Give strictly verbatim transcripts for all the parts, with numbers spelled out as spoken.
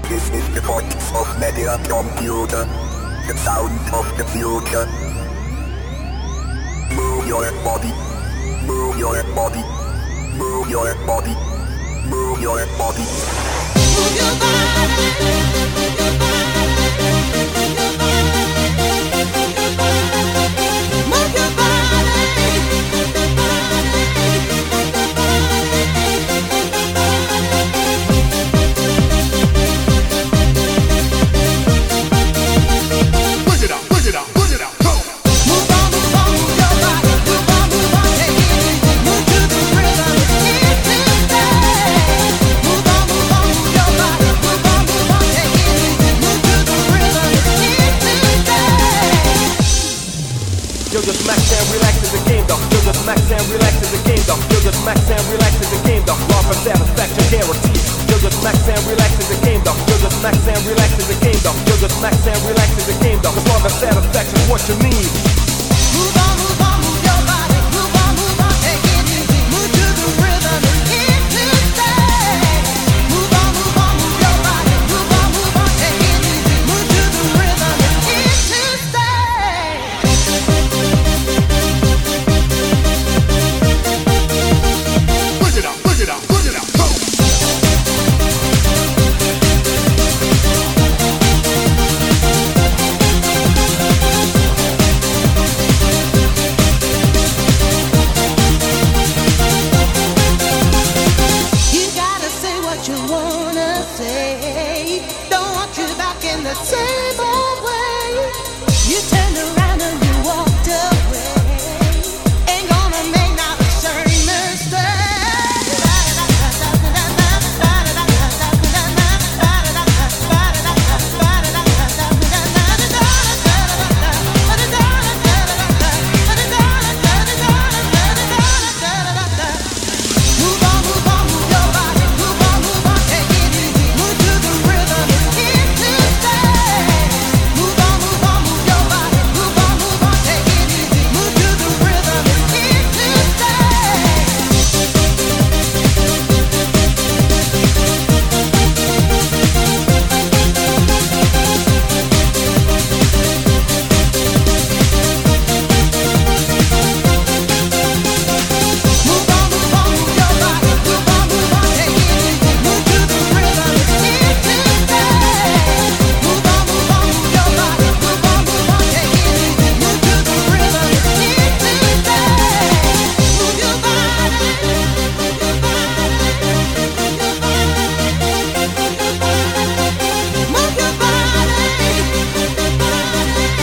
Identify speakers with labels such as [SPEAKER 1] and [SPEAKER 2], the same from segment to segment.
[SPEAKER 1] This is the voice of Media Computer, the sound of the future. Move your body, move your body, move your body, move your body. Move your body, move your body, move your body, move your body.
[SPEAKER 2] Max and relax is a game dog. You'll just max and relax is a game dog. You'll just max and relax is a game dog. Raw for satisfaction guaranteed. You'll just max and relax is a game dog. You'll just max and relax is a game dog. You'll just max and relax is a game dog. As long as satisfaction is what you need. Move on, move on, move your body. Move on, move on, take it easy. Move to the rhythm. It's here to stay. Move on, move on, move your body. Move on, move on, take it easy. Move to the rhythm. It's here to stay.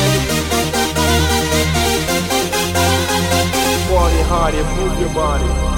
[SPEAKER 3] Move your body.